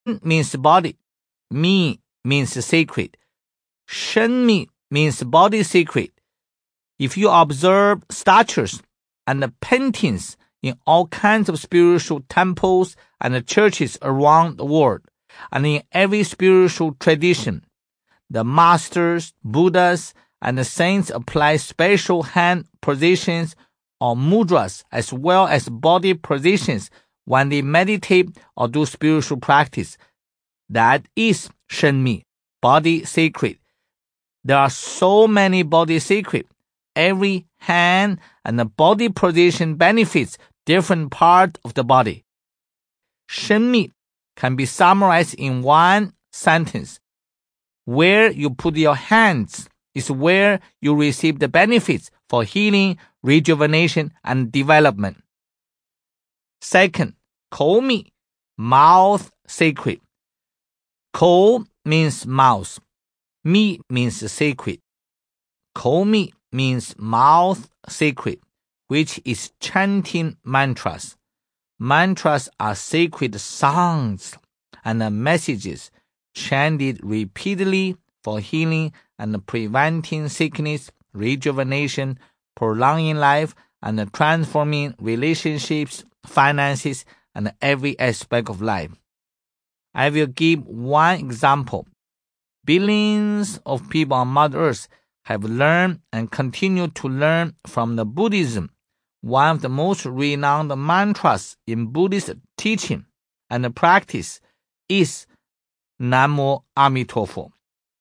means body, mi means sacred. 生命 means body sacred. If you observe statues and paintings in all kinds of spiritual temples and churches around the world, and in every spiritual tradition, the masters, Buddhas, and the saints apply special hand positions or mudras as well as body positions when they meditate or do spiritual practice. That is 生命, body sacred. There are so many body sacred. Every hand and the body position benefits different parts of the body. 生命 can be summarized in one sentence. Where you put your hands is where you receive the benefits for healing, rejuvenation, and development. Second, 口密, mouth sacred. 口 means mouth. 密 means sacred. 口密 means mouth sacred, which is chanting mantras. Mantras are sacred sounds and messages chanted repeatedly for healing and preventing sickness, rejuvenation, prolonging life, and transforming relationships, finances, and every aspect of life. I will give one example. Billions of people on Mother Earth have learned and continue to learn from the Buddhism. One of the most renowned mantras in Buddhist teaching and practice is Namo Amitofo.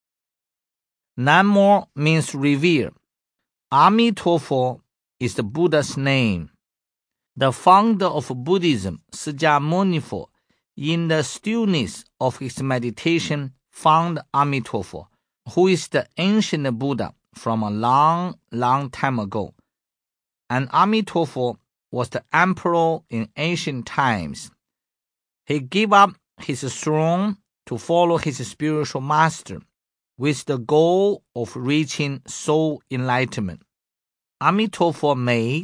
Namo means revere. Amitofo is the Buddha's name. The founder of Buddhism,释迦牟尼佛, in the stillness of his meditation, found Amitofo, who is the ancient Buddha from a long, long time ago. And Amitofo was the emperor in ancient times. He gave up his throne to follow his spiritual master with the goal of reaching soul enlightenment. Amitofo made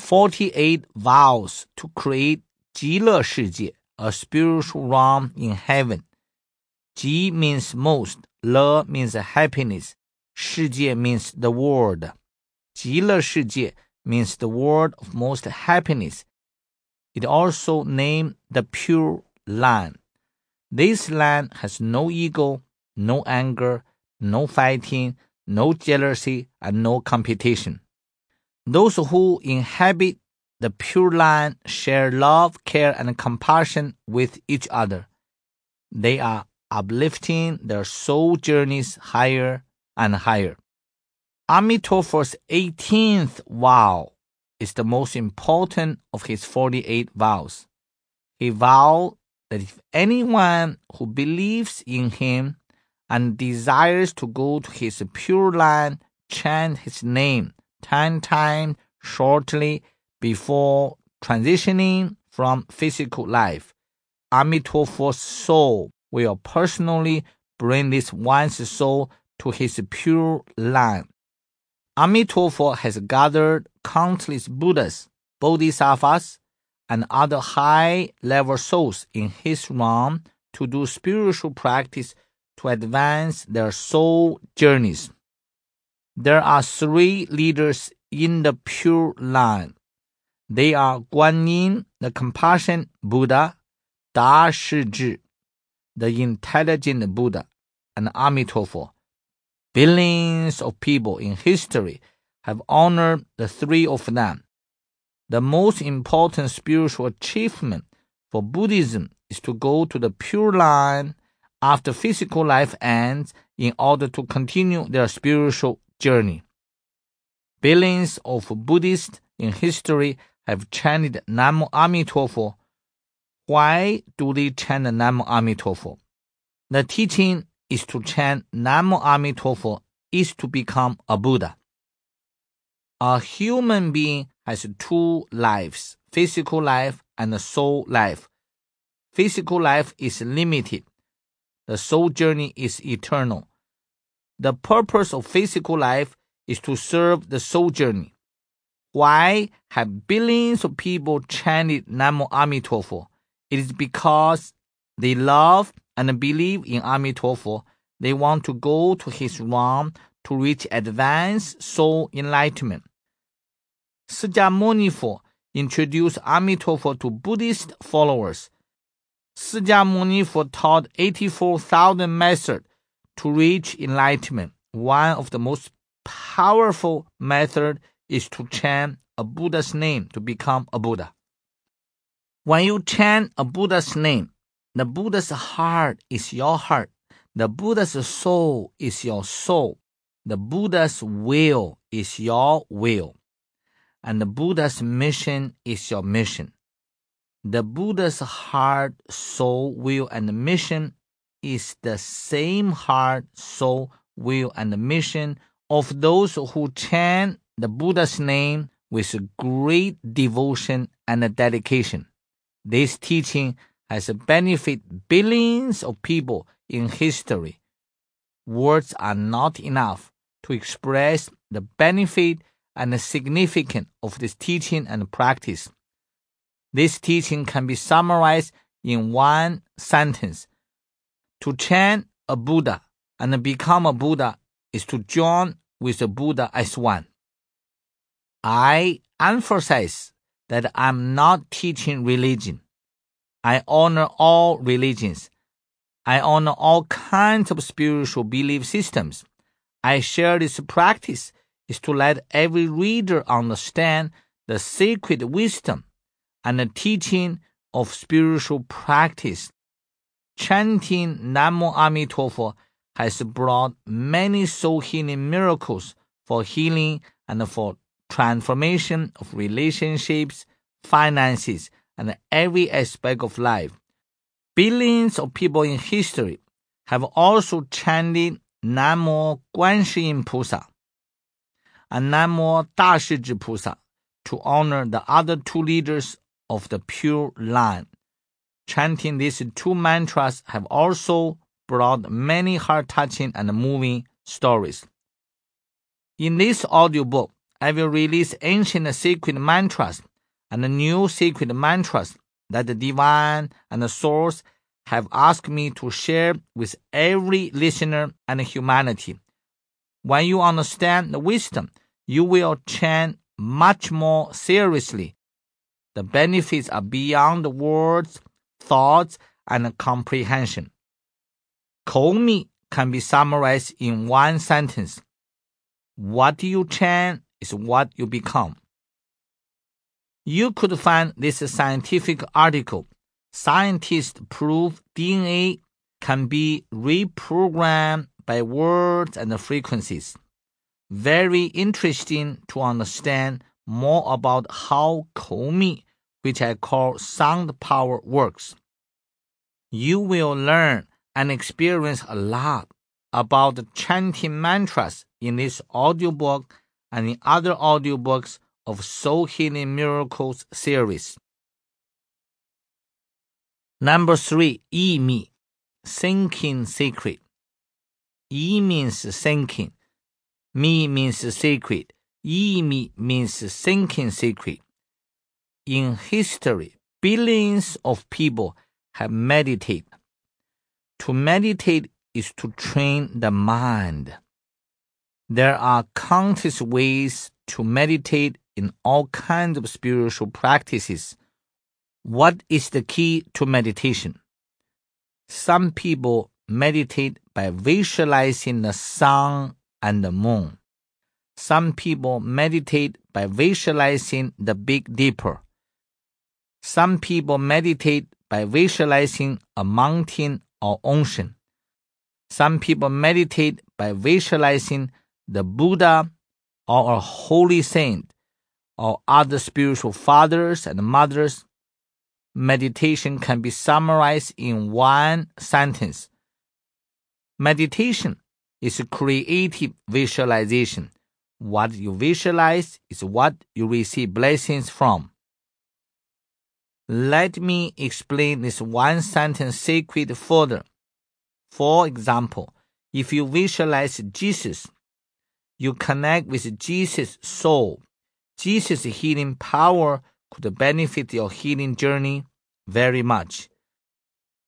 48 vows to create 极乐世界, a spiritual realm in heaven. 极 means most, 乐 means happiness, 世界 means the world. 极乐世界 means the world of most happiness. It also named the pure land. This land has no ego, no anger, no fighting, no jealousy, and no competition. Those who inhabit the pure land share love, care, and compassion with each other. They are uplifting their soul journeys higher and higher. Amitofo's 18th vow is the most important of his 48 vows. He vowed that if anyone who believes in him and desires to go to his pure land chant his name 10 times shortly before transitioning from physical life, Amitofo's soul will personally bring this one's soul to his pure land. Amitofo has gathered countless Buddhas, Bodhisattvas, and other high-level souls in his realm to do spiritual practice to advance their soul journeys. There are 3 leaders in the Pure Land. They are Guanyin, the compassionate Buddha, Da Shizhi, the intelligent Buddha, and Amitofo. Billions of people in history have honored the 3 of them. The most important spiritual achievement for Buddhism is to go to the Pure Land after physical life ends in order to continue their spiritual journey. Billions of Buddhists in history have chanted Namo Amitofo. Why do they chant Namo Amitofo? The teaching is to chant Namo Amitofo is to become a Buddha. A human being has 2 lives, physical life and soul life. Physical life is limited. The soul journey is eternal. The purpose of physical life is to serve the soul journey. Why have billions of people chanted Namo Amitofo? It is because They love and believe in Amitofo. They want to go to his realm to reach advanced soul enlightenment.释迦牟尼佛introduced Amitofo to Buddhist followers.释迦牟尼佛taught 84,000 methods to reach enlightenment. One of the most powerful methods is to chant a Buddha's name to become a Buddha. When you chant a Buddha's name, the Buddha's heart is your heart. The Buddha's soul is your soul. The Buddha's will is your will. And the Buddha's mission is your mission. The Buddha's heart, soul, will, and mission is the same heart, soul, will, and mission of those who chant the Buddha's name with great devotion and dedication. This teaching has benefited billions of people in history. Words are not enough to express the benefit and the significance of this teaching and practice. This teaching can be summarized in one sentence. To chant a Buddha and become a Buddha is to join with the Buddha as one. I emphasize that I'm not teaching religion. I honor all religions. I honor all kinds of spiritual belief systems. I share this practice is to let every reader understand the sacred wisdom and the teaching of spiritual practice. Chanting Namo Amitofo has brought many soul healing miracles for healing and for transformation of relationships, finances, and every aspect of life. Billions of people in history have also chanted Namo Guanxin Pusa and Namo Dashizhi Pusa to honor the other two leaders of the pure line. Chanting these two mantras have also brought many heart-touching and moving stories. In this audiobook, I will release ancient sacred mantras and new sacred mantras that the Divine and the Source have asked me to share with every listener and humanity. When you understand the wisdom, you will chant much more seriously. The benefits are beyond words, thoughts, and comprehension. 口密 can be summarized in one sentence. What you chant is what you become. You could find this scientific article. Scientists prove DNA can be reprogrammed by words and frequencies. Very interesting to understand more about how 口密, which I call sound power, works. You will learn and experience a lot about the chanting mantras in this audiobook and in other audiobooks of Soul Healing Miracles series. Number 3, Yi Mi, Thinking Secret. Yi means thinking. Mi means secret. Yi Mi means thinking secret. In history, billions of people have meditated. To meditate is to train the mind. There are countless ways to meditate in all kinds of spiritual practices. What is the key to meditation? Some people meditate by visualizing the sun and the moon. Some people meditate by visualizing the Big Dipper. Some people meditate by visualizing a mountain or ocean. Some people meditate by visualizing the Buddha or a holy saint or other spiritual fathers and mothers. Meditation can be summarized in one sentence. Meditation is a creative visualization. What you visualize is what you receive blessings from. Let me explain this one sentence secret further. For example, if you visualize Jesus, you connect with Jesus' soul. Jesus' healing power could benefit your healing journey very much.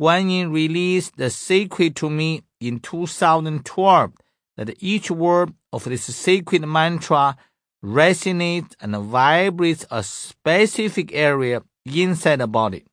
Guanyin released the sacred to me in 2012, that each word of this sacred mantra resonates and vibrates a specific area inside the body.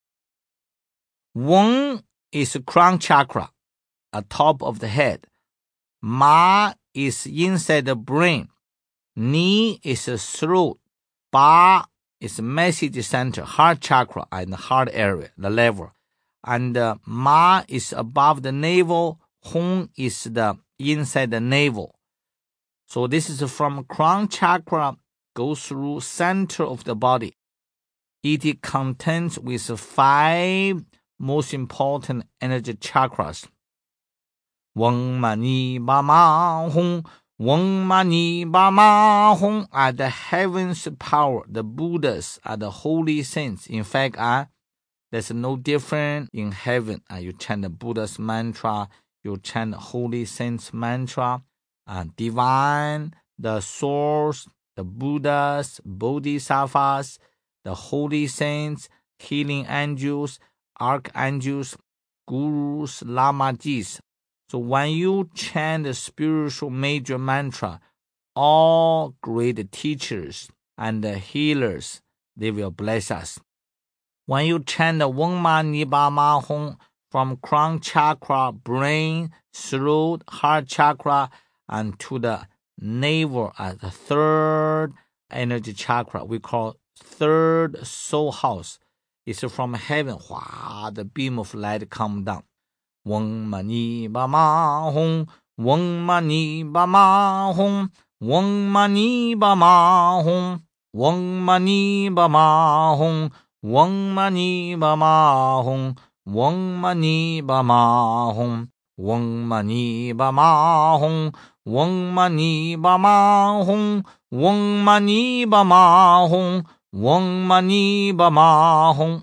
Weng is crown chakra, atop of the head. Ma is inside the brain. Ni is the throat. Ba is message center, heart chakra and heart area, the level. And Ma is above the navel. Hong is the inside the navel. So this is from crown chakra, goes through center of the body. It contains with 5 most important energy chakras. Weng Mani Ba Ma Hong, Weng Mani Ba Ma Hong are the heaven's power. The Buddhas are the holy saints. In fact, there's no difference in heaven. You chant the Buddha's mantra, you chant the holy saints mantra, divine, the source, the Buddhas, Bodhisattvas, the holy saints, healing angels, archangels, gurus, lamajis. So when you chant the spiritual major mantra, all great teachers and healers, they will bless us. When you chant the Weng Mani Ba Ma Hong from crown chakra, brain, throat, heart chakra, and to the navel as the 3rd energy chakra, we call 3rd soul house. It's from heaven. The beam of light come down. Weng Mani Ba Ma Hong, Weng Mani Ba Ma Hong, Weng Mani Ba Ma Hong, Weng Mani Ba Ma Hong, Weng Mani Ba Ma Hong, Weng Mani Ba Ma Hong, Weng Mani Ba Ma Hong, Weng Mani Ba Ma Hong, Weng Mani Ba Ma Hong, Weng Mani Ba Ma Hong.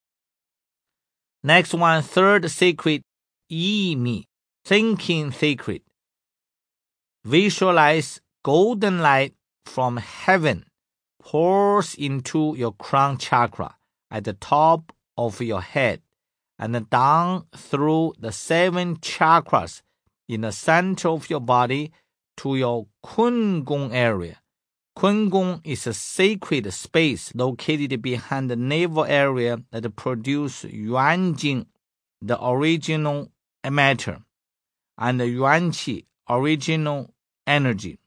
Next one, 3rd sacred, Yi Mi, thinking sacred. Visualize golden light from heaven pours into your crown chakra at the top of your head and down through the 7 chakras in the center of your body to your Kun Gong area. Kun Gong is a sacred space located behind the navel area that produces Yuan Jing, the original matter, and the Yuan Qi, original energy.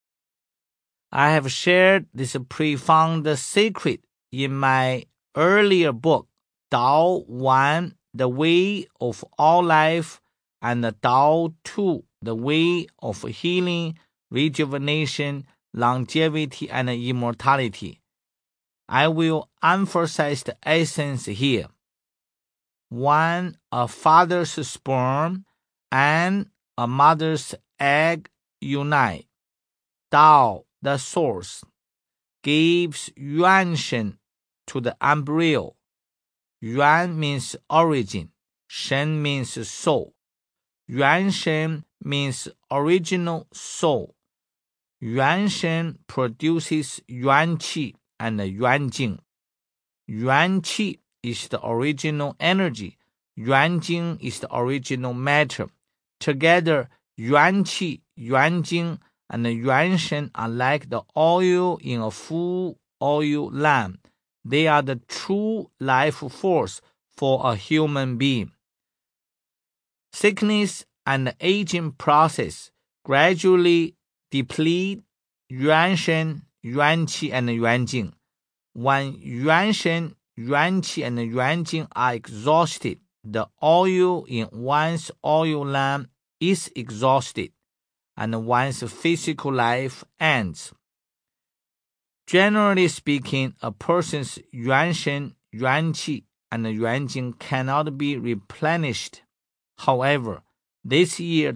I have shared this profound secret in my earlier book, Tao 1, The Way of All Life, and Tao 2, The Way of Healing, Rejuvenation, Longevity, and Immortality. I will emphasize the essence here. 1. A father's sperm and a mother's egg unite. Tao, the source, gives Yuan Shen to the embryo. Yuan means origin, Shen means soul. Yuan Shen means original soul. Yuan Shen produces Yuan Qi and Yuan Jing. Yuan Qi is the original energy. Yuan Jing is the original matter. Together, Yuan Qi, Yuan Jing, and Yuan Shen are like the oil in a full oil lamp. They are the true life force for a human being. Sickness and aging process gradually deplete Yuan Shen, Yuan Qi, and Yuan Jing. When Yuan Shen, Yuan Qi, and Yuan Jing are exhausted, the oil in one's oil lamp is exhausted, and one's physical life ends. Generally speaking, a person's Yuan Shen, Yuan Qi, and Yuan Jing cannot be replenished. However, this year,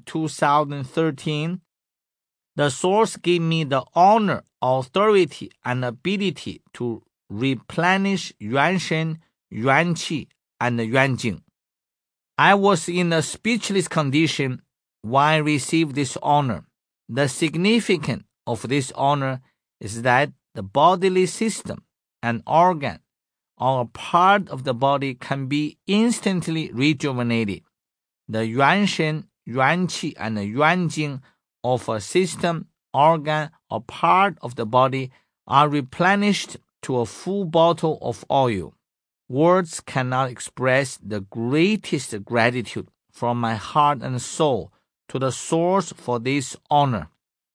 2013, the source gave me the honor, authority, and ability to replenish Yuan Shen, Yuan Qi, and Yuan Jing. I was in a speechless condition when I received this honor. The significance of this honor is that the bodily system and organ or a part of the body can be instantly rejuvenated. The Yuanshen, Yuanqi, and Yuanjing of a system, organ, or part of the body are replenished to a full bottle of oil. Words cannot express the greatest gratitude from my heart and soul to the source for this honor.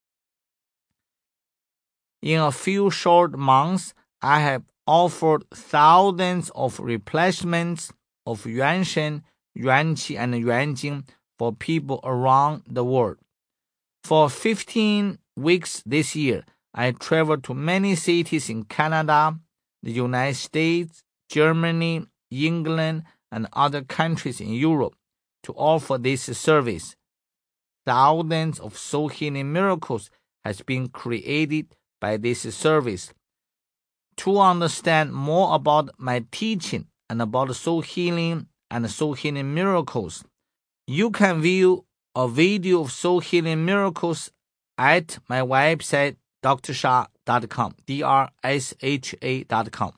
In a few short months, I have offered thousands of replacements of Yuanshen, Yuanqi, and Yuanjing for people around the world. For 15 weeks this year, I traveled to many cities in Canada, the United States, Germany, England, and other countries in Europe to offer this service. Thousands of soul healing miracles has been created by this service. To understand more about my teaching and about soul healing and soul healing miracles, you can view a video of soul healing miracles at my website drsha.com, drsha.com.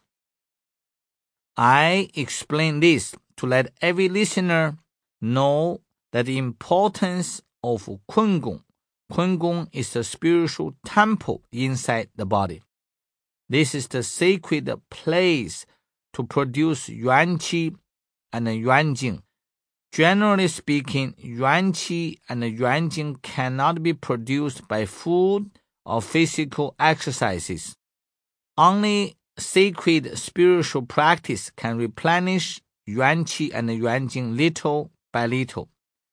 I explain this to let every listener know that the importance of Kun Gong. Kun Gong is the spiritual temple inside the body. This is the sacred place to produce Yuanqi and Yuanjing. Generally speaking, Yuanqi and Yuanjing cannot be produced by food or physical exercises. Only sacred spiritual practice can replenish Yuanqi and Yuanjing little by little.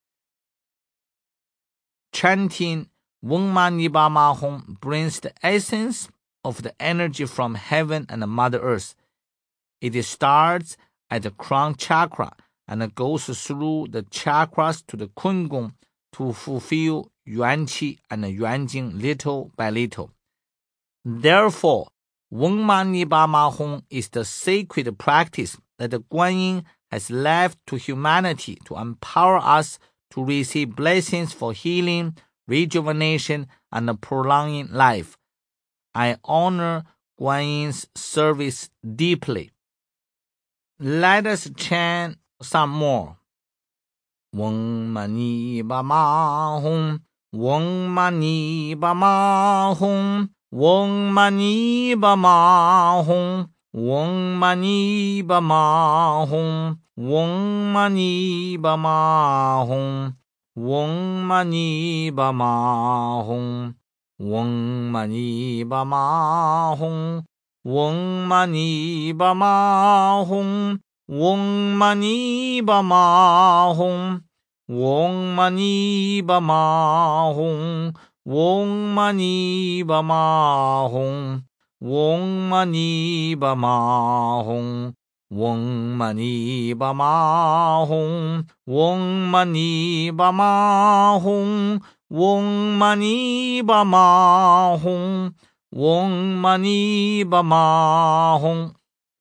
Chanting Weng Ma Ni Ba Ma Hong brings the essence of the energy from heaven and Mother Earth. It starts at the crown chakra and goes through the chakras to the Kun Gong to fulfill Yuanqi and Yuanjing little by little. Therefore, Weng Ma Ni Ba Ma Hong is the sacred practice that the Guan Yin has left to humanity to empower us to receive blessings for healing, rejuvenation, and prolonging life. I honor Guan Yin's service deeply. Let us chant some more. Weng Ma Ni Ba Ma Hong, Weng Ma Ni Ba Ma Hong, Weng Ma Ni Ba Ma Hong, Weng Ma Ni Ba Ma Hong, Weng Ma Ni Ba Ma Hong, Weng Ma Ni Ba Ma Hong, Weng Ma Ni Ba Ma Hong, Weng Ma Ni Ba Ma Hong, Weng Ma Ni Ba Ma Hong, Weng Ma Ni Ba Ma Hong, Weng Ma Ni Ba Ma Hong, Weng Ma Ni Ba Ma Hong, Weng Ma Ni Ba Ma Hong, Weng Ma Ni Ba Ma Hong, Weng Ma Ni Ba Ma Hong, Weng Ma Ni Ba Ma Hong.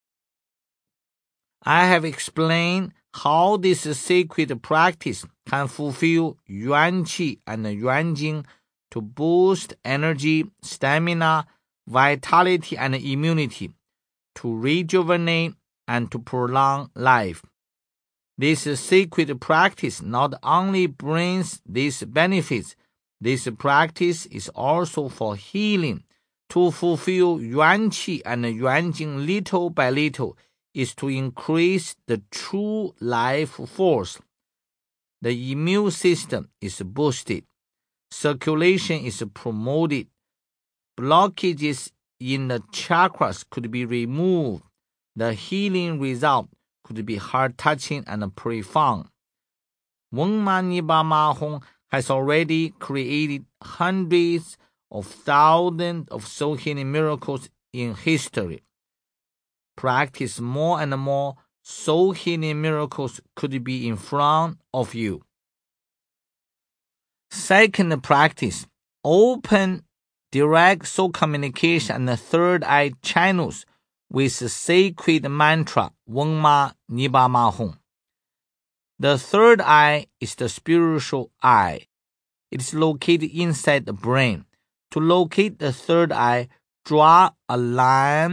I have explained how this sacred practice can fulfill Yuanqi and Yuanjing to boost energy, stamina, vitality, and immunity, to rejuvenate and to prolong life. This sacred practice not only brings these benefits, this practice is also for healing. To fulfill Yuanqi and Yuanjing little by little is to increase the true life force. The immune system is boosted. Circulation is promoted. Blockages in the chakras could be removed. The healing result could be heart-touching and profound. Weng Ma Ni Ba Ma Hong has already created hundreds of thousands of soul healing miracles in history. Practice more and more, soul healing miracles could be in front of you. Second practice, open direct soul communication and the third eye channels with the sacred mantra Weng Ma Ni Ba Ma Hong. The third eye is the spiritual eye. It is located inside the brain. To locate the third eye, draw a line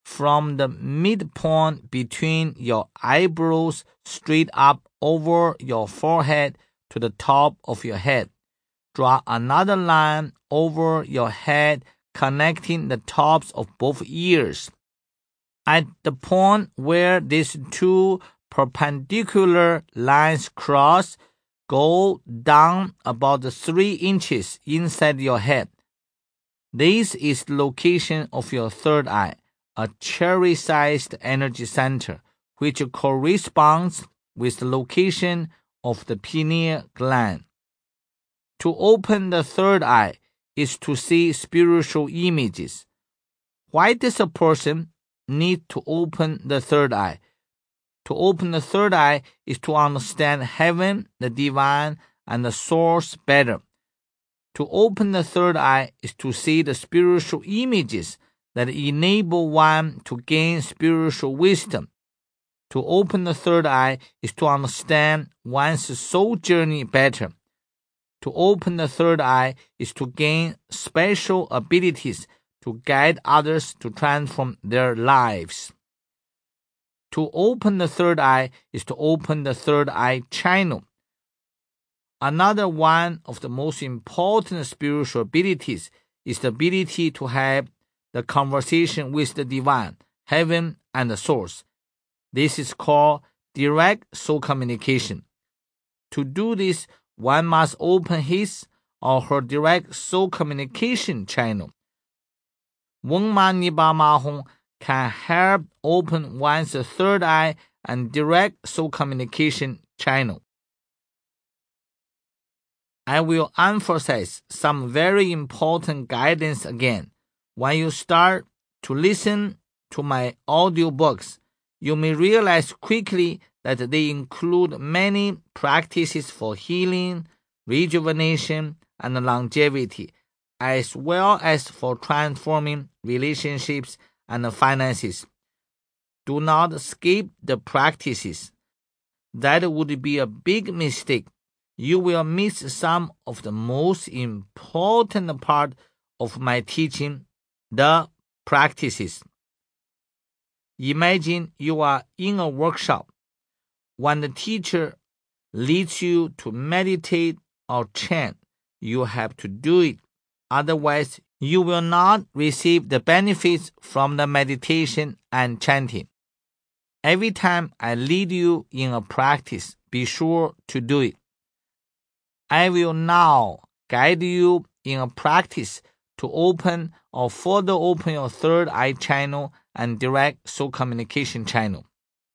from the midpoint between your eyebrows straight up over your forehead to the top of your head. Draw another line over your head connecting the tops of both ears. At the point where these two perpendicular lines cross, go down about 3 inches inside your head. This is the location of your third eye, a cherry-sized energy center, which corresponds with the location of the pineal gland. To open the third eye is to see spiritual images. Why does a person need to open the third eye? To open the third eye is to understand heaven, the divine, and the source better. To open the third eye is to see the spiritual images that enable one to gain spiritual wisdom. To open the third eye is to understand one's soul journey better. To open the third eye is to gain special abilities to guide others to transform their lives. To open the third eye is to open the third eye channel. Another one of the most important spiritual abilities is the ability to have the conversation with the divine, heaven, and the source. This is called direct soul communication. To do this, one must open his or her direct soul communication channel. Wang Mani Ba Ma Hong can help open one's third eye and direct soul communication channel. I will emphasize some very important guidance again. When you start to listen to my audiobooks, you may realize quickly that they include many practices for healing, rejuvenation, and longevity, as well as for transforming relationships and finances. Do not skip the practices. That would be a big mistake. You will miss some of the most important part of my teaching, the practices. Imagine you are in a workshop. When the teacher leads you to meditate or chant, you have to do it. Otherwise, you will not receive the benefits from the meditation and chanting. Every time I lead you in a practice, be sure to do it. I will now guide you in a practice to open or further open your third eye channel and direct soul communication channel.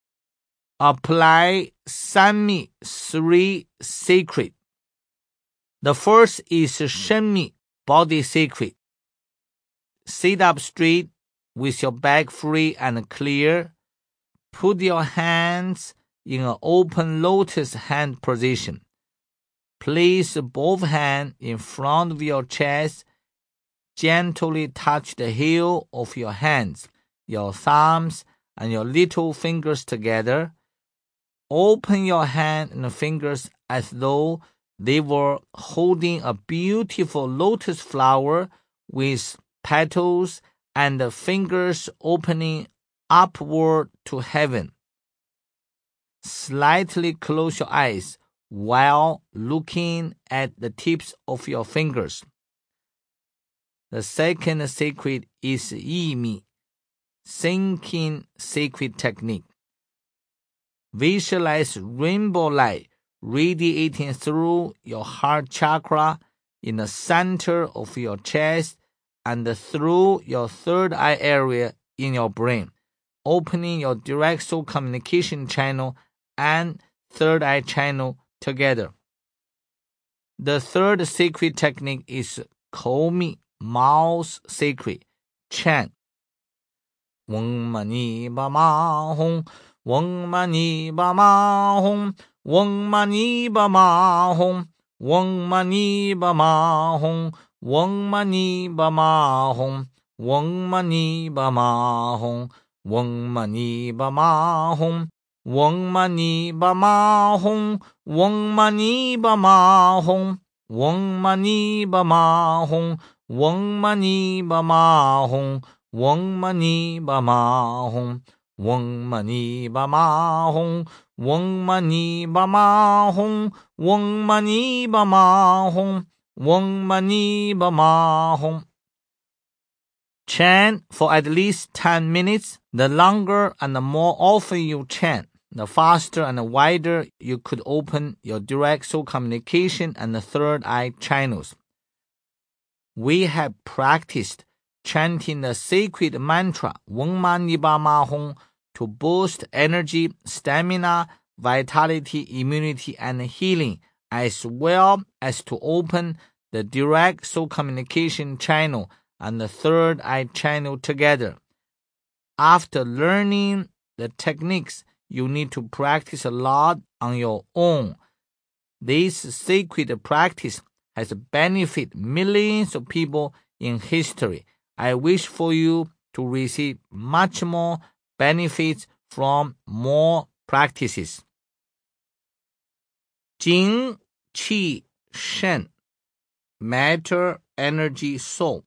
Apply Sanmi 3 Sacred. The first is Shenmi Body Sacred. Sit up straight with your back free and clear. Put your hands in an open lotus hand position. Place both hands in front of your chest. Gently touch the heel of your hands, your thumbs, and your little fingers together. Open your hand and fingers as though they were holding a beautiful lotus flower with petals and the fingers opening upward to heaven. Slightly close your eyes while looking at the tips of your fingers. The second sacred is Yimi, Sinking Sacred Technique. Visualize rainbow light radiating through your heart chakra in the center of your chest and through your third eye area in your brain, opening your direct soul communication channel and third eye channel together. The third sacred technique is Koumi, mouth sacred, chant. Wang Mani Ba Ma Hong, Wang Mani Ba Ma Hong, Wang Mani Ba Ma Hong, Wang Mani Ba Ma Hong, Wang Mani Ba Ma Hong, Wang Mani Ba Ma Hong, Wang Mani Ba Ma Hong, Wang Mani Ba Ma Hong, Wang Mani Ba Ma Hong, Wang Mani Ba Ma Hong, Wang Mani Ba Ma Hong, 嗡嘛呢叭嘛吽，嗡嘛呢叭嘛吽，嗡嘛呢叭嘛吽，嗡嘛呢叭嘛吽，嗡嘛呢叭嘛吽. Chant for at least 10 minutes. The longer and the more often you chant, the faster and wider you could open your direct soul communication and the third eye channels. We have practiced chanting the sacred mantra Weng Ma Ni Ba Ma Hong to boost energy, stamina, vitality, immunity, and healing, as well as to open the direct soul communication channel and the third eye channel together. After learning the techniques, you need to practice a lot on your own. This sacred practice has benefited millions of people in history. I wish for you to receive much more benefits from more practices. 精气神 Matter, Energy, Soul.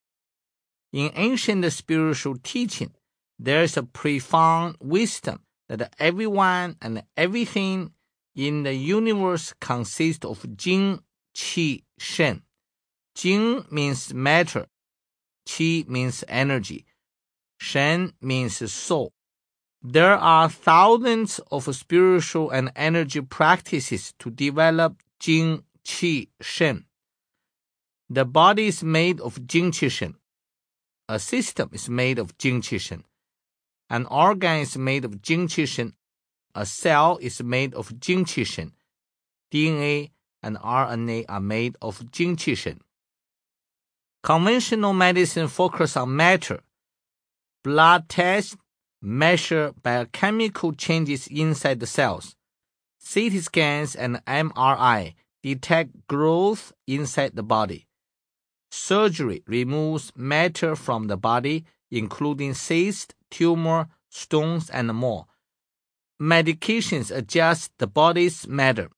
In ancient spiritual teaching, there is a profound wisdom that everyone and everything in the universe consists of Jing, Qi, Shen. Jing means matter, Qi means energy, Shen means soul. There are thousands of spiritual and energy practices to develop Jing, Qi, Shen. The body is made of Jing, Qi, Shen. A system is made of Jing, Qi, Shen. An organ is made of Jing, Qi, Shen. A cell is made of Jing, Qi, Shen. DNA and RNA are made of Jing, Qi, Shen. Conventional medicine focuses on matter. Blood tests measure biochemical changes inside the cells. CT scans and MRI detect growth inside the body. Surgery removes matter from the body, including cysts, tumor, stones, and more. Medications adjust the body's matter.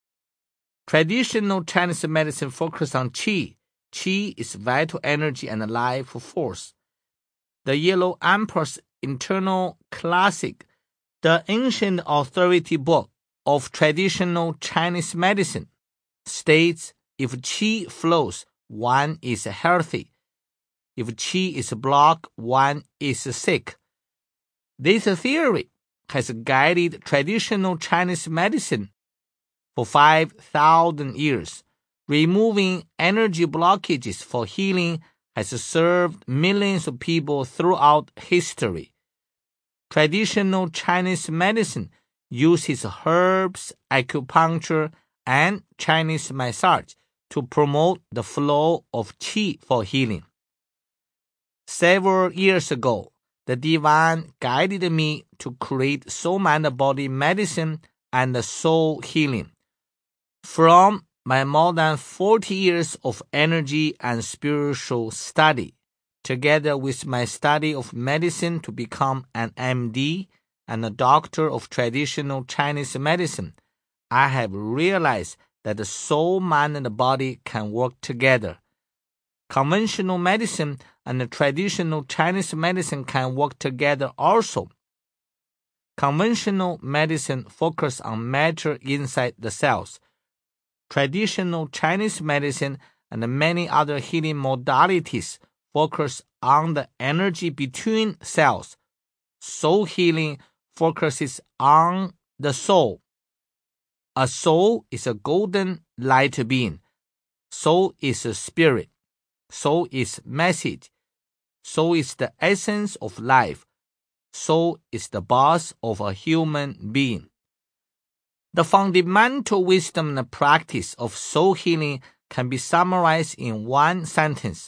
Traditional Chinese medicine focuses on qi. Qi is vital energy and life force. The Yellow Emperor's internal classic, the ancient authority book of traditional Chinese medicine, states if qi flows, one is healthy. If qi is blocked, one is sick. This theory has guided traditional Chinese medicine for 5,000 years. Removing energy blockages for healing has served millions of people throughout history. Traditional Chinese medicine uses herbs, acupuncture, and Chinese massage to promote the flow of qi for healing. Several years ago, the divine guided me to create soul mind body medicine and soul healing. From my more than 40 years of energy and spiritual study, together with my study of medicine to become an MD and a doctor of traditional Chinese medicine, I have realized that the soul, mind, and the body can work together. Conventional medicine and the traditional Chinese medicine can work together also. Conventional medicine focuses on matter inside the cells. Traditional Chinese medicine and many other healing modalities focus on the energy between cells. Soul healing focuses on the soul. A soul is a golden light being. Soul is a spirit. Soul is message. Soul is the essence of life. Soul is the boss of a human being. The fundamental wisdom and practice of soul healing can be summarized in one sentence.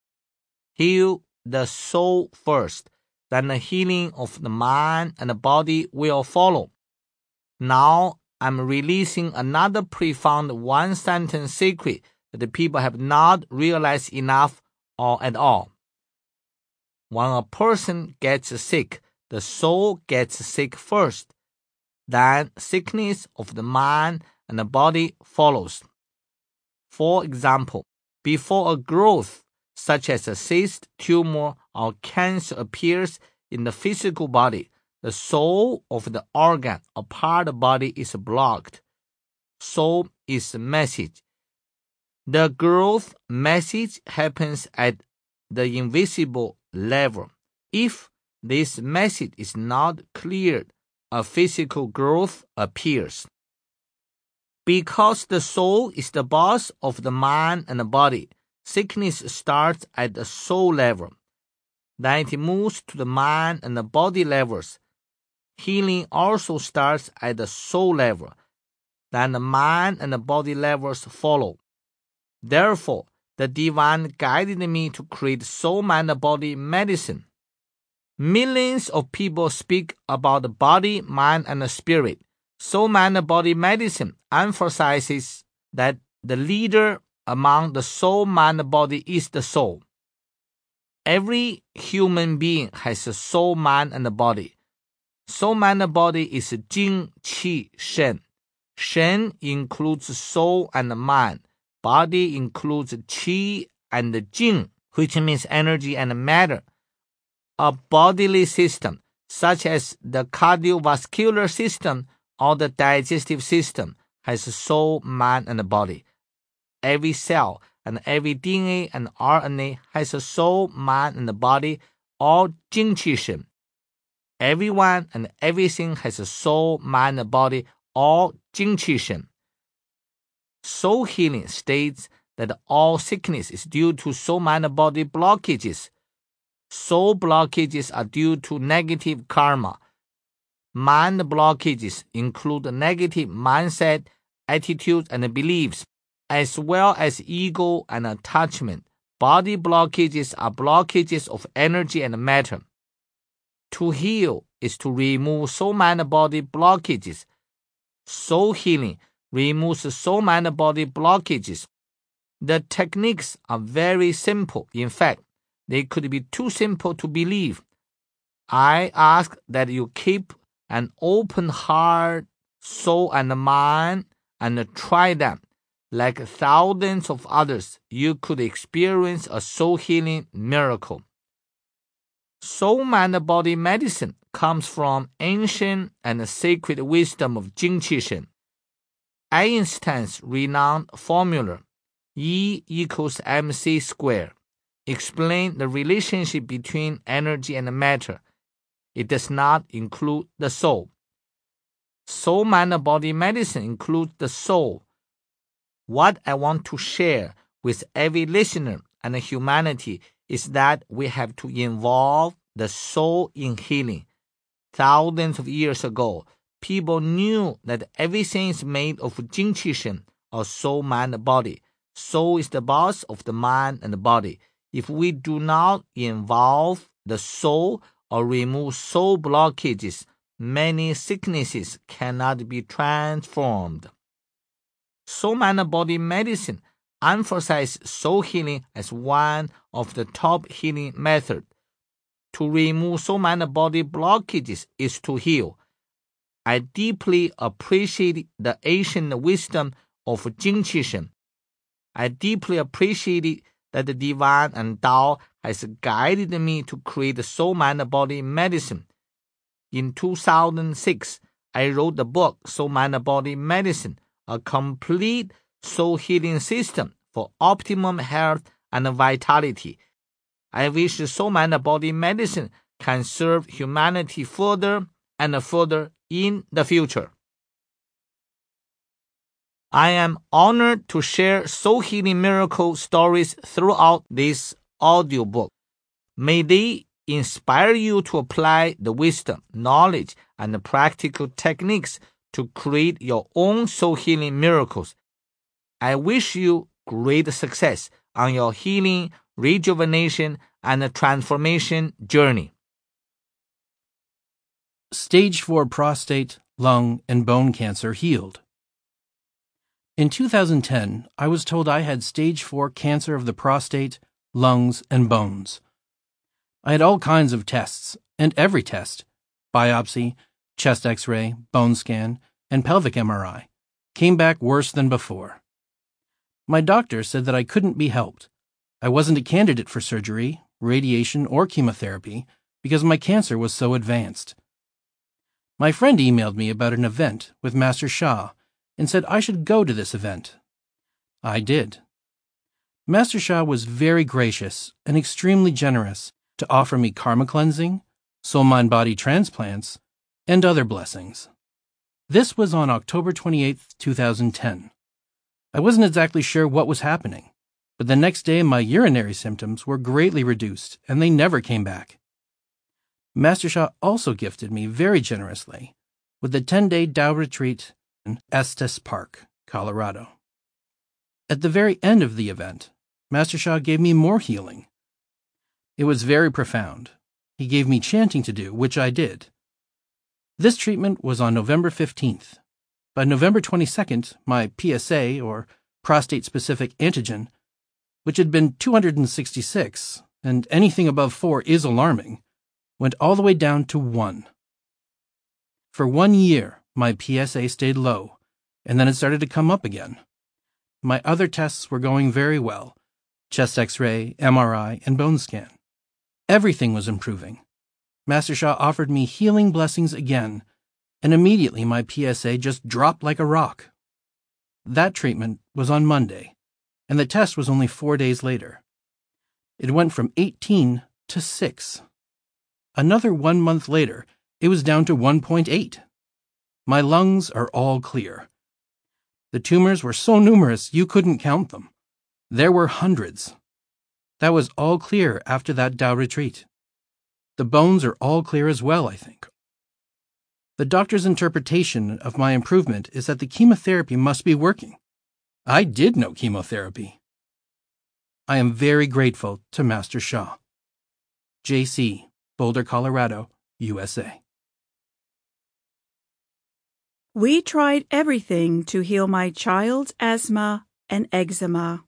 Heal the soul first, then the healing of the mind and the body will follow. Now I'm releasing another profound one-sentence secret that the people have not realized enough or at all. When a person gets sick, the soul gets sick first. Then sickness of the mind and the body follows. For example, before a growth such as a cyst, tumor, or cancer appears in the physical body, the soul of the organ or part of the body is blocked. Soul is the message. The growth message happens at the invisible level. If this message is not cleared, a physical growth appears. Because the soul is the boss of the mind and the body, sickness starts at the soul level. Then it moves to the mind and the body levels. Healing also starts at the soul level. Then the mind and the body levels follow. Therefore, the divine guided me to create soul, mind, and body medicine. Millions of people speak about the body, mind, and the spirit. Soul, mind, and body medicine emphasizes that the leader among the soul, mind, and body is the soul. Every human being has a soul, mind, and a body. Soul, mind, and body is Jing, Qi, Shen. Shen includes soul and mind. Body includes Qi and Jing, which means energy and matter. A bodily system, such as the cardiovascular system or the digestive system, has a soul, mind, and a body. Every cell and every DNA and RNA has a soul, mind, and a body, all Jing, Qi, Shen. Everyone and everything has a soul, mind, and body, all Jing, Qi, Shen. Soul healing states that all sickness is due to soul, mind, and body blockages. Soul blockages are due to negative karma. Mind blockages include negative mindset, attitudes, and beliefs, as well as ego and attachment. Body blockages are blockages of energy and matter. To heal is to remove soul, mind, and body blockages. Soul healing removes soul, mind, and body blockages. The techniques are very simple. In fact, they could be too simple to believe. I ask that you keep an open heart, soul, and mind and try them. Like thousands of others, you could experience a soul healing miracle. Soul, mind, and body medicine comes from ancient and sacred wisdom of Jing, Qi, Shen. Einstein's renowned formula, E equals mc squared, explains the relationship between energy and matter. It does not include the soul. Soul, mind, and body medicine includes the soul. What I want to share with every listener and humanity is that we have to involve the soul in healing. Thousands of years ago, people knew that everything is made of Jing, Qi, Shen, or soul, mind, and body. Soul is the boss of the mind and the body. If we do not involve the soul or remove soul blockages, many sicknesses cannot be transformed. Soul, mind, and body medicine emphasizes soul healing as one of the top healing methods. To remove soul, mind, and body blockages is to heal. I deeply appreciate the ancient wisdom of Jing, Qi, Shen. I deeply appreciate that the divine and Tao has guided me to create soul, mind, and body medicine. In 2006, I wrote the book Soul, Mind, and Body Medicine, a complete soul healing system for optimum health and vitality. I wish soul, mind, and body medicine can serve humanity further and further in the future. I am honored to share soul healing miracle stories throughout this audiobook. May they inspire you to apply the wisdom, knowledge, and practical techniques to create your own soul healing miracles. I wish you great success on your healing, rejuvenation, and transformation journey. Stage 4 prostate, lung, and bone cancer healed. In 2010, I was told I had stage 4 cancer of the prostate, lungs, and bones. I had all kinds of tests, and every test, biopsy, chest x-ray, bone scan, and pelvic MRI, came back worse than before. My doctor said that I couldn't be helped. I wasn't a candidate for surgery, radiation, or chemotherapy because my cancer was so advanced. My friend emailed me about an event with Master Sha and said I should go to this event. I did. Master Sha was very gracious and extremely generous to offer me karma cleansing, soul-mind-body transplants, and other blessings. This was on October 28, 2010. I wasn't exactly sure what was happening, but the next day my urinary symptoms were greatly reduced and they never came back. Master Sha also gifted me very generously with a 10-day Tao retreat in Estes Park, Colorado. At the very end of the event, Master Sha gave me more healing. It was very profound. He gave me chanting to do, which I did. This treatment was on November 15th. By November 22nd, my PSA, or prostate-specific antigen, which had been 266, and anything above 4 is alarming, went all the way down to 1. For 1 year, my PSA stayed low, and then it started to come up again. My other tests were going very well: chest X-ray, MRI, and bone scan. Everything was improving. Master Sha offered me healing blessings again, and immediately my PSA just dropped like a rock. That treatment was on Monday, and the test was only 4 days later. It went from 18 to 6. Another 1 month later, it was down to 1.8. My lungs are all clear. The tumors were so numerous you couldn't count them. There were hundreds. That was all clear after that Tao retreat. The bones are all clear as well, I think. The doctor's interpretation of my improvement is that the chemotherapy must be working. I did know chemotherapy. I am very grateful to Master Sha. J.C., Boulder, Colorado, USA. We tried everything to heal my child's asthma and eczema.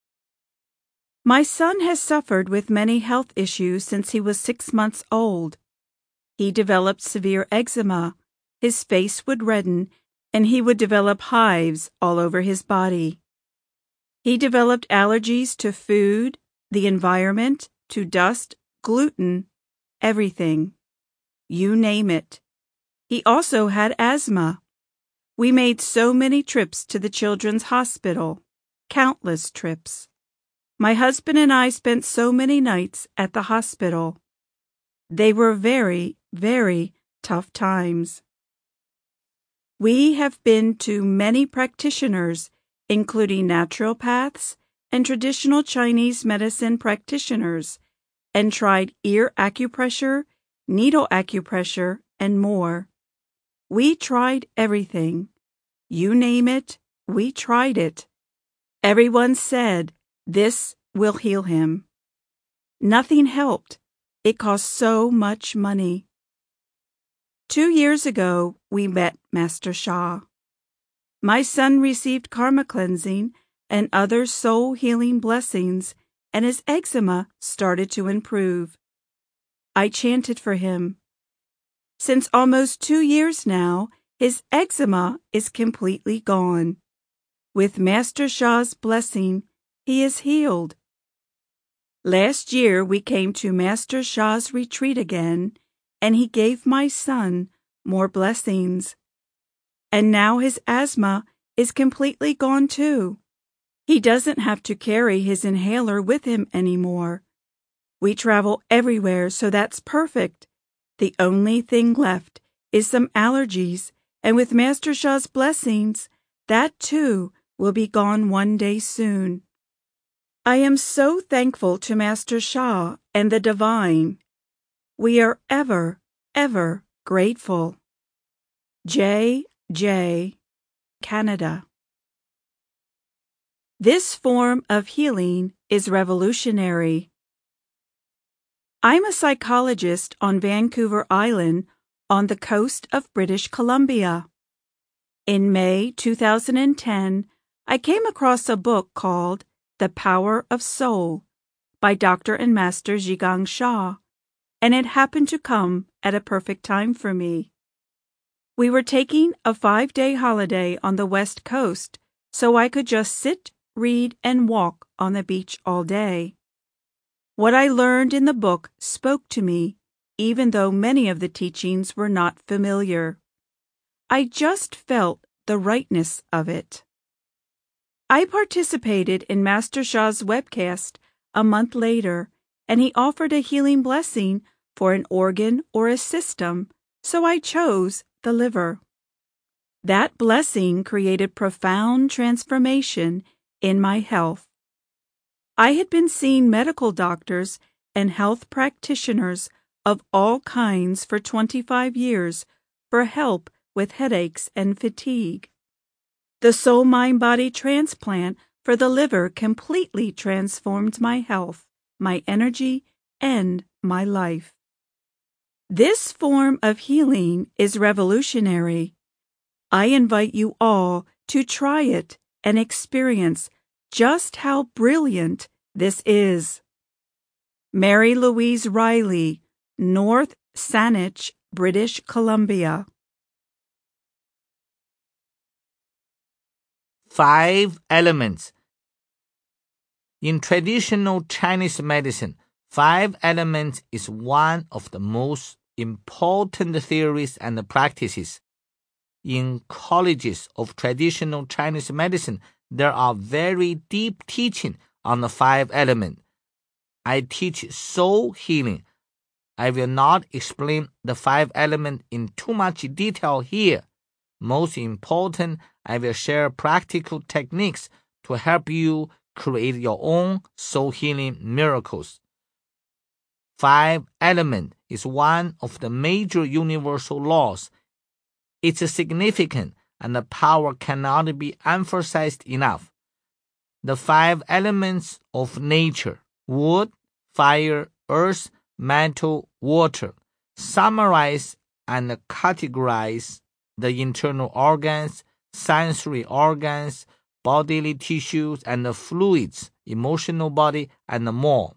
My son has suffered with many health issues since he was 6 months old. He developed severe eczema, his face would redden, and he would develop hives all over his body. He developed allergies to food, the environment, to dust, gluten, everything. You name it. He also had asthma. We made so many trips to the children's hospital, countless trips. My husband and I spent so many nights at the hospital. They were very, very tough times. We have been to many practitioners, including naturopaths and traditional Chinese medicine practitioners, and tried ear acupressure, needle acupressure, and more. We tried everything. You name it, we tried it. Everyone said, "This will heal him." Nothing helped. It cost so much money. 2 years ago, we met Master Sha. My son received karma cleansing and other soul-healing blessings, and his eczema started to improve. I chanted for him. Since almost 2 years now, his eczema is completely gone. With Master Sha's blessing, he is healed. Last year we came to Master Sha's retreat again, and he gave my son more blessings. And now his asthma is completely gone too. He doesn't have to carry his inhaler with him anymore. We travel everywhere, so that's perfect. The only thing left is some allergies, and with Master Sha's blessings, that too will be gone one day soon. I am so thankful to Master Sha and the Divine. We are ever, ever grateful. J. Canada. This form of healing is revolutionary. I'm a psychologist on Vancouver Island on the coast of British Columbia. In May 2010, I came across a book called The Power of Soul by Dr. and Master Zhigang Sha, and it happened to come at a perfect time for me. We were taking a 5-day holiday on the West Coast, so I could just sit, read, and walk on the beach all day. What I learned in the book spoke to me, even though many of the teachings were not familiar. I just felt the rightness of it. I participated in Master Sha's webcast a month later, and he offered a healing blessing for an organ or a system, so I chose the liver. That blessing created profound transformation in my health. I had been seeing medical doctors and health practitioners of all kinds for 25 years for help with headaches and fatigue. The soul-mind-body transplant for the liver completely transformed my health, my energy, and my life. This form of healing is revolutionary. I invite you all to try it and experience just how brilliant this is. Mary Louise Riley, North Saanich, British Columbia. 5 elements. In traditional Chinese medicine, 5 elements is one of the most important theories and practices. In colleges of traditional Chinese medicine, there are very deep teaching on the 5 elements. I teach soul healing. I will not explain the 5 elements in too much detail here. Most important, I will share practical techniques to help you create your own soul healing miracles. 5 elements is one of the major universal laws. Its significance and the power cannot be emphasized enough. The 5 elements of nature, wood, fire, earth, metal, water, summarize and categorize the internal organs, sensory organs, bodily tissues and fluids, emotional body, and more.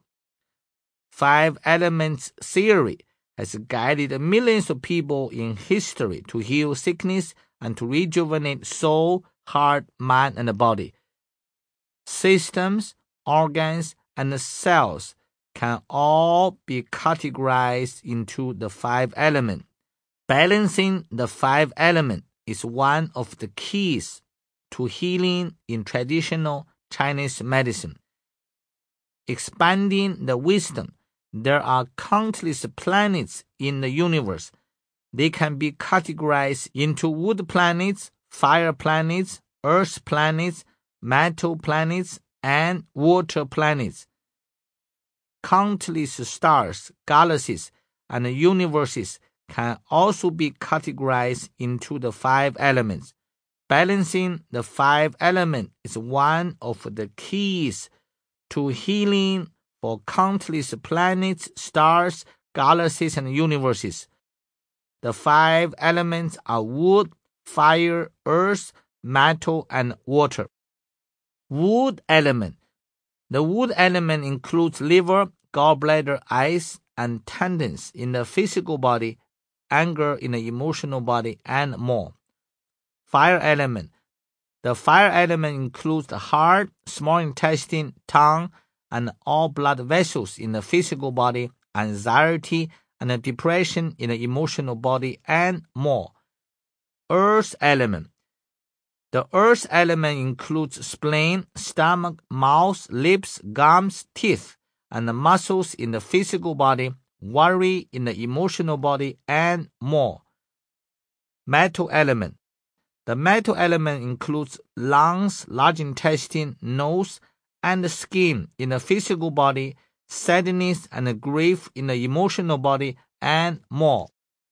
5 elements theory has guided millions of people in history to heal sickness and to rejuvenate soul, heart, mind, and body. Systems, organs, and cells can all be categorized into the 5 elements. Balancing the 5 elements is one of the keys to healing in traditional Chinese medicine. Expanding the wisdom, there are countless planets in the universe. They can be categorized into wood planets, fire planets, earth planets, metal planets, and water planets. Countless stars, galaxies, and universes can also be categorized into the 5 elements. Balancing the 5 elements is one of the keys to healing for countless planets, stars, galaxies, and universes. The 5 elements are wood, fire, earth, metal, and water. Wood element. The wood element includes liver, gallbladder, eyes, and tendons in the physical body, anger in the emotional body, and more. Fire element. The fire element includes the heart, small intestine, tongue, and all blood vessels in the physical body, anxiety and depression in the emotional body, and more. Earth element. The earth element includes spleen, stomach, mouth, lips, gums, teeth, and the muscles in the physical body, worry in the emotional body, and more. Metal element. The metal element includes lungs, large intestine, nose, and skin in the physical body, sadness and grief in the emotional body, and more.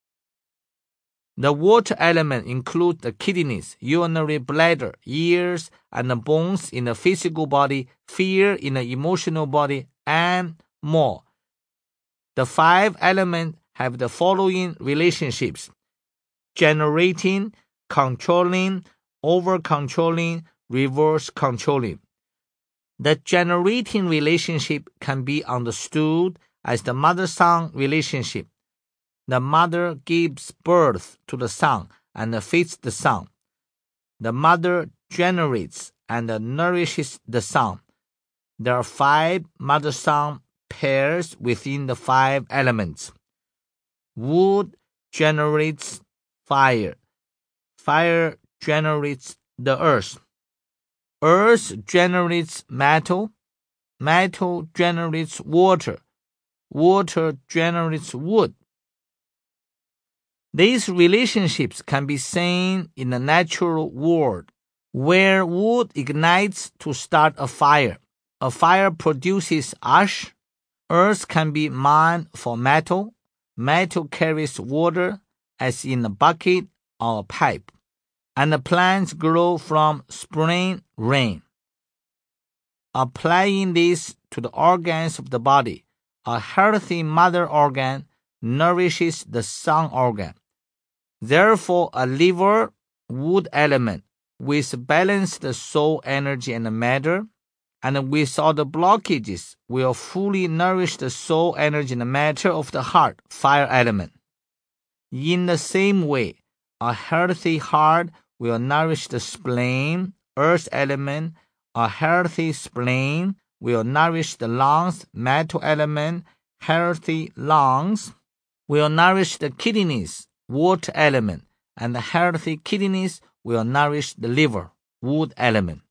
The water element includes the kidneys, urinary bladder, ears, and the bones in the physical body, fear in the emotional body, and more. The 5 elements have the following relationships: generating, controlling, over-controlling, reverse-controlling. The generating relationship can be understood as the mother-son relationship. The mother gives birth to the son and feeds the son. The mother generates and nourishes the son. There are 5 mother-son pairs within the 5 elements. Wood generates fire. Fire generates the earth. Earth generates metal. Metal generates water. Water generates wood. These relationships can be seen in the natural world, where wood ignites to start a fire. A fire produces ash. Earth can be mined for metal. Metal carries water, as in a bucket or a pipe. And the plants grow from spring rain. Applying this to the organs of the body, a healthy mother organ nourishes the son organ. Therefore, a liver, wood element, with balanced soul energy and matter, and without the blockages, will fully nourish the soul energy and matter of the heart, fire element. In the same way, a healthy heart will nourish the spleen, earth element. A healthy spleen will nourish the lungs, metal element. Healthy lungs will nourish the kidneys, water element, and the healthy kidneys will nourish the liver, wood element.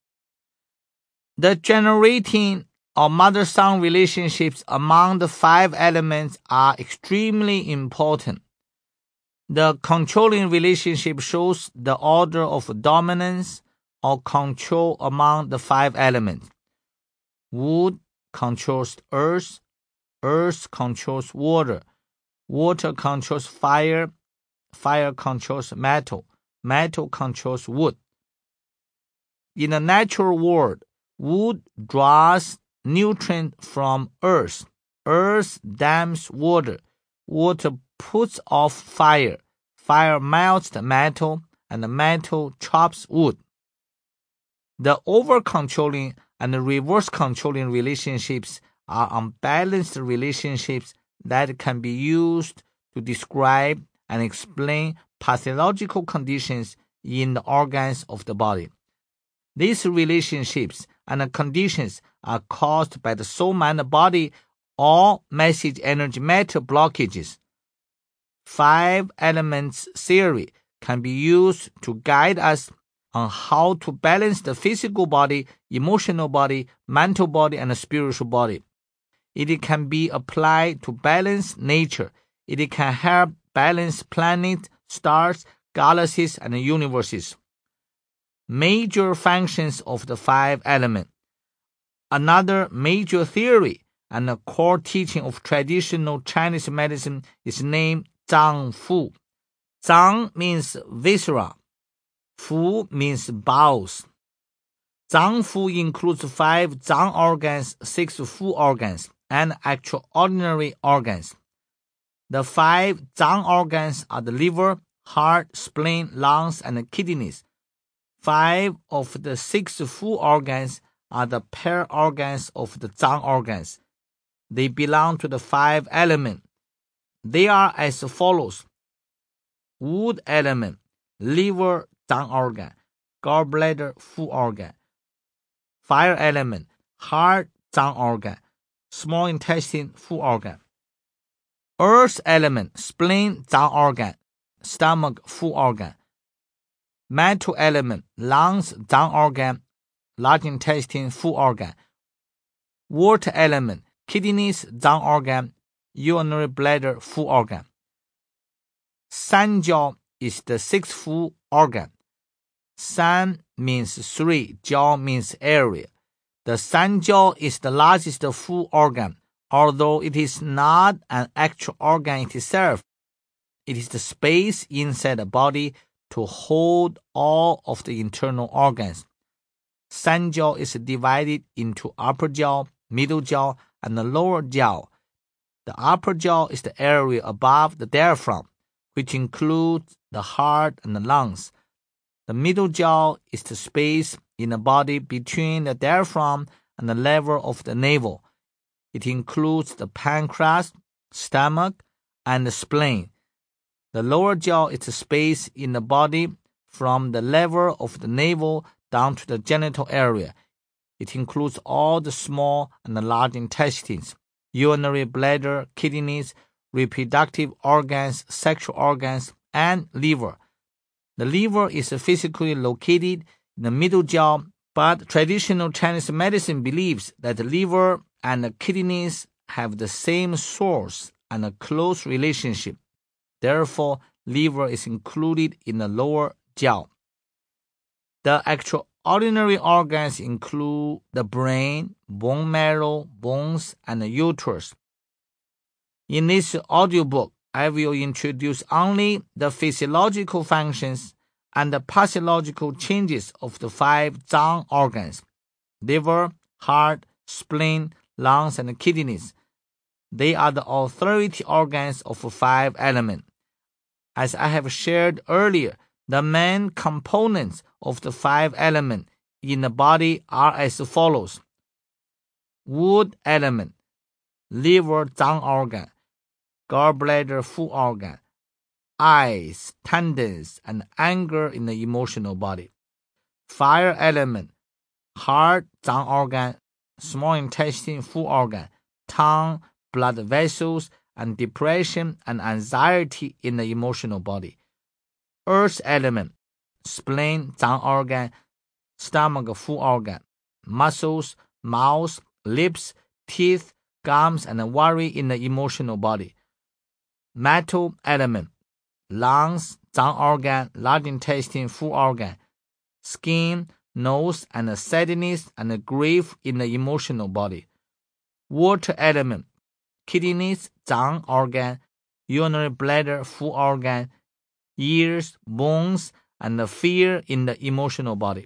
The generating or mother-son relationships among the 5 elements are extremely important. The controlling relationship shows the order of dominance or control among the 5 elements. Wood controls earth, earth controls water, water controls fire, fire controls metal, metal controls wood. In the natural world, wood draws nutrients from earth, earth dams water, water puts off fire, fire melts the metal, and the metal chops wood. The over-controlling and the reverse-controlling relationships are unbalanced relationships that can be used to describe and explain pathological conditions in the organs of the body. These relationships and conditions are caused by the soul-mind-body or message energy matter blockages. 5 elements theory can be used to guide us on how to balance the physical body, emotional body, mental body, and the spiritual body. It can be applied to balance nature. It can help balance planets, stars, galaxies, and universes. Major functions of the 5 elements. Another major theory and a core teaching of traditional Chinese medicine is named Zhang Fu. Zhang means viscera. Fu means bowels. Zhang Fu includes 5 Zhang organs, 6 Fu organs, and extraordinary organs. The 5 Zhang organs are the liver, heart, spleen, lungs, and kidneys. 5 of the 6 Fu organs are the pair organs of the Zhang organs. They belong to the 5 elements. They are as follows: wood element, liver, Zhang organ, gallbladder, Fu organ; fire element, heart, Zhang organ, small intestine, Fu organ; earth element, spleen, Zhang organ, stomach, Fu organ; metal element, lungs, Zhang organ, large intestine, Fu organ; water element, kidneys, Zhang organ, urinary bladder, Fu organ. Sanjiao is the 6th Fu organ. San means 3, jiao means area. The sanjiao is the largest Fu organ, although it is not an actual organ itself. It is the space inside the body to hold all of the internal organs. Sanjiao is divided into upper jaw, middle jaw, and the lower jaw. The upper jaw is the area above the diaphragm, which includes the heart and the lungs. The middle jaw is the space in the body between the diaphragm and the level of the navel. It includes the pancreas, stomach, and the spleen. The lower jaw is the space in the body from the level of the navel down to the genital area. It includes all the small and the large intestines. urinary bladder, kidneys, reproductive organs, sexual organs, and liver. The liver is physically located in the middle jaw, but traditional Chinese medicine believes that the liver and the kidneys have the same source and a close relationship. Therefore, liver is included in the lower jaw. The extraordinary organs include the brain, bone marrow, bones, and the uterus. In this audiobook, I will introduce only the physiological functions and the pathological changes of the 5 Zhang organs: liver, heart, spleen, lungs, and kidneys. They are the authority organs of 5 elements. As I have shared earlier, the main components of the 5 elements in the body are as follows: wood element, liver Zhang organ, gallbladder food organ, eyes, tendons, and anger in the emotional body. Fire element, heart Zhang organ, small intestine food organ, tongue, blood vessels, and depression and anxiety in the emotional body. Earth element, spleen Zhang organ, stomach food organ, muscles, mouth, lips, teeth, gums, and worry in the emotional body. Metal element, lungs Zhang organ, large intestine food organ, skin, nose, and sadness and grief in the emotional body. Water element, kidneys Zhang organ, urinary bladder food organ, ears, bones, and fear in the emotional body.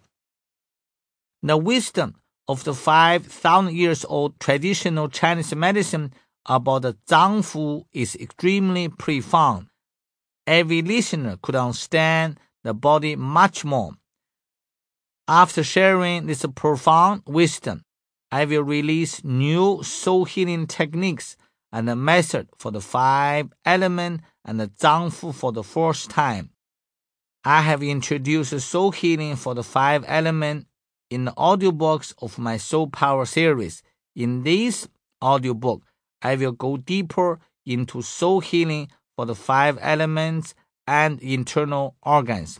The wisdom of the 5,000 years old traditional Chinese medicine about the Zhang Fu is extremely profound. Every listener could understand the body much more. After sharing this profound wisdom, I will release new soul healing techniques and a method for the 5 elements and the Zhang Fu for the first time. I have introduced soul healing for the 5 elements in the audiobooks of my Soul Power series. In this audiobook, I will go deeper into soul healing for the 5 elements and internal organs.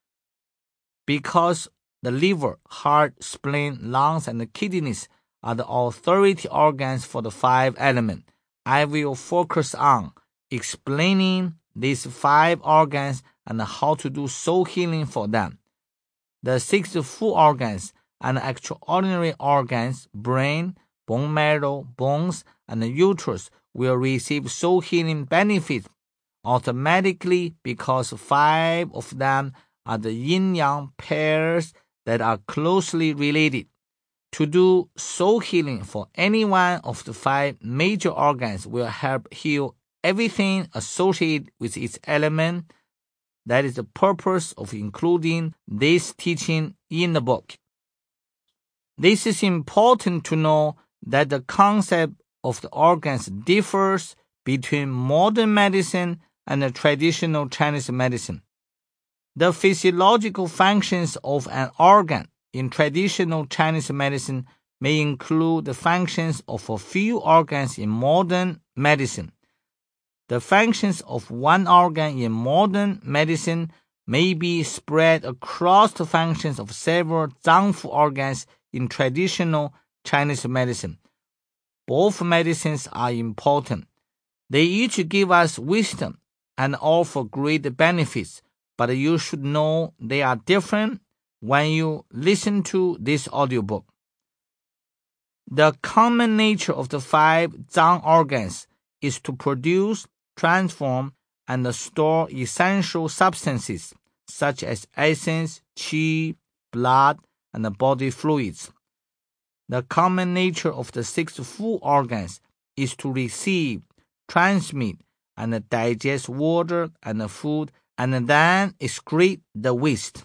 Because the liver, heart, spleen, lungs, and the kidneys are the authority organs for the 5 elements, I will focus on explaining these 5 organs and how to do soul healing for them. The 6 full organs and extraordinary organs, brain, bone marrow, bones, and the uterus will receive soul healing benefits automatically because 5 of them are the yin-yang pairs that are closely related. To do soul healing for any one of the 5 major organs will help heal everything associated with its element. That is the purpose of including this teaching in the book. This is important to know that the concept of the organs differs between modern medicine and the traditional Chinese medicine. The physiological functions of an organ in traditional Chinese medicine may include the functions of a few organs in modern medicine. The functions of one organ in modern medicine may be spread across the functions of several Zhang Fu organs in traditional Chinese medicine. Both medicines are important. They each give us wisdom and offer great benefits, but you should know they are different when you listen to this audiobook. The common nature of the 5 Zhang organs is to produce, transform, and store essential substances such as essence, qi, blood, and body fluids. The common nature of the 6 full organs is to receive, transmit, and digest water and food, and then excrete the waste.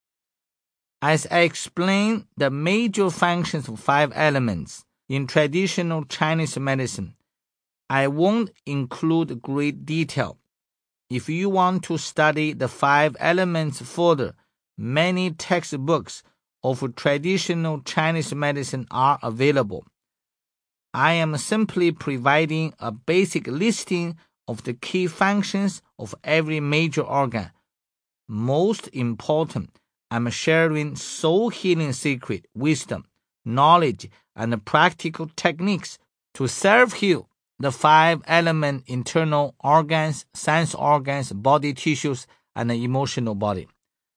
As I explain the major functions of 5 elements in traditional Chinese medicine, I won't include great detail. If you want to study the 5 elements further, many textbooks of traditional Chinese medicine are available. I am simply providing a basic listing of the key functions of every major organ. Most important, I'm sharing soul healing secret, wisdom, knowledge, and practical techniques to self-heal the 5-element internal organs, sense organs, body tissues, and the emotional body.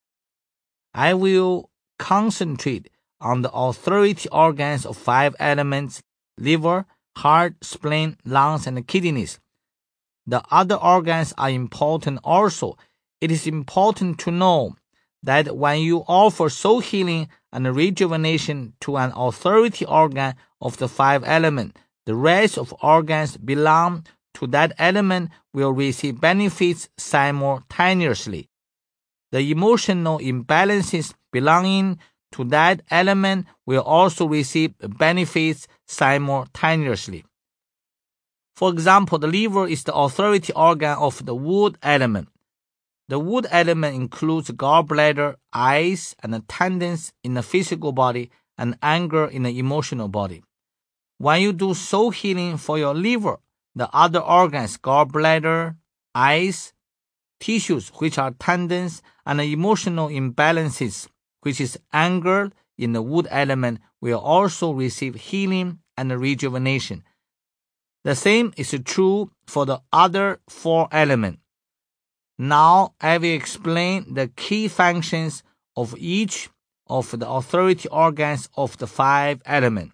I will concentrate on the authority organs of 5 elements: liver, heart, spleen, lungs, and kidneys. The other organs are important also. It is important to know that when you offer soul healing and rejuvenation to an authority organ of the 5 elements, the rest of organs belong to that element will receive benefits simultaneously. The emotional imbalances belonging to that element will also receive benefits simultaneously. For example, the liver is the authority organ of the wood element. The wood element includes gallbladder, eyes, and tendons in the physical body, and anger in the emotional body. When you do soul healing for your liver, the other organs, gallbladder, eyes, tissues, which are tendons, and emotional imbalances, which is anger in the wood element, will also receive healing and rejuvenation. The same is true for the other 4 elements. Now I will explain the key functions of each of the authority organs of the 5 elements.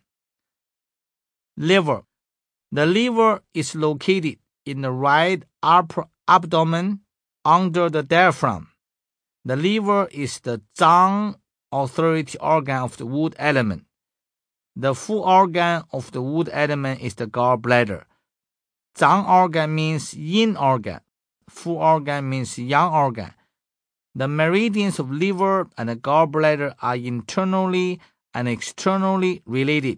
Liver. The liver is located in the right upper abdomen under the diaphragm. The liver is the Zhang authority organ of the wood element. The Fu organ of the wood element is the gallbladder. Zhang organ means yin organ. Fu organ means yang organ. The meridians of liver and the gallbladder are internally and externally related.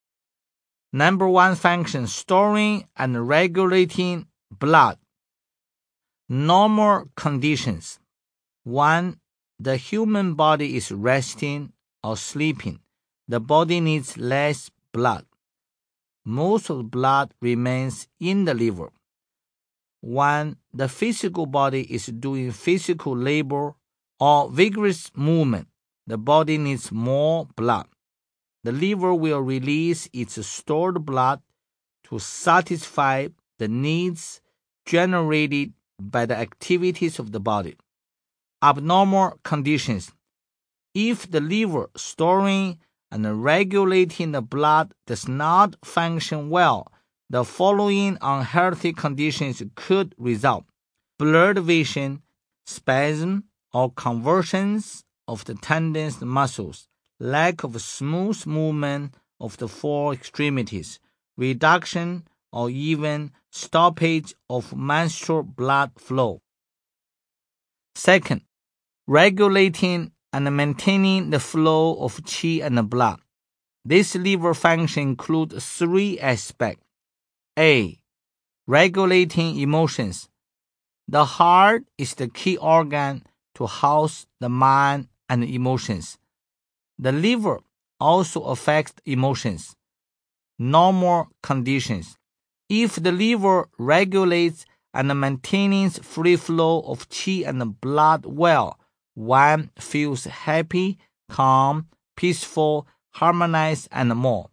Number 1 function, storing and regulating blood. Normal conditions. 1. The human body is resting or sleeping. The body needs less blood. Most of the blood remains in the liver. 1. The physical body is doing physical labor or vigorous movement. The body needs more blood. The liver will release its stored blood to satisfy the needs generated by the activities of the body. Abnormal conditions. If the liver storing and regulating the blood does not function well, the following unhealthy conditions could result: blurred vision, spasm or convulsions of the tendons and muscles, lack of smooth movement of the 4 extremities, reduction or even stoppage of menstrual blood flow. Second, regulating and maintaining the flow of qi and blood. This liver function includes 3 aspects. A. Regulating emotions. The heart is the key organ to house the mind and emotions. The liver also affects emotions. Normal conditions. If the liver regulates and maintains free flow of qi and blood well, one feels happy, calm, peaceful, harmonized, and more.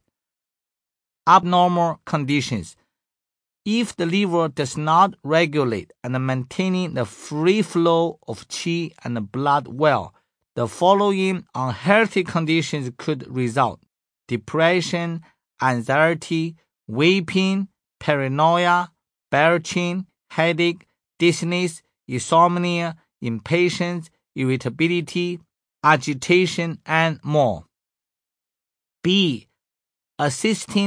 Abnormal conditions. If the liver does not regulate and maintain the free flow of qi and blood well, the following unhealthy conditions could result: depression, anxiety, weeping, paranoia, belching, headache, dizziness, insomnia, impatience, irritability, agitation, and more. B. Assisting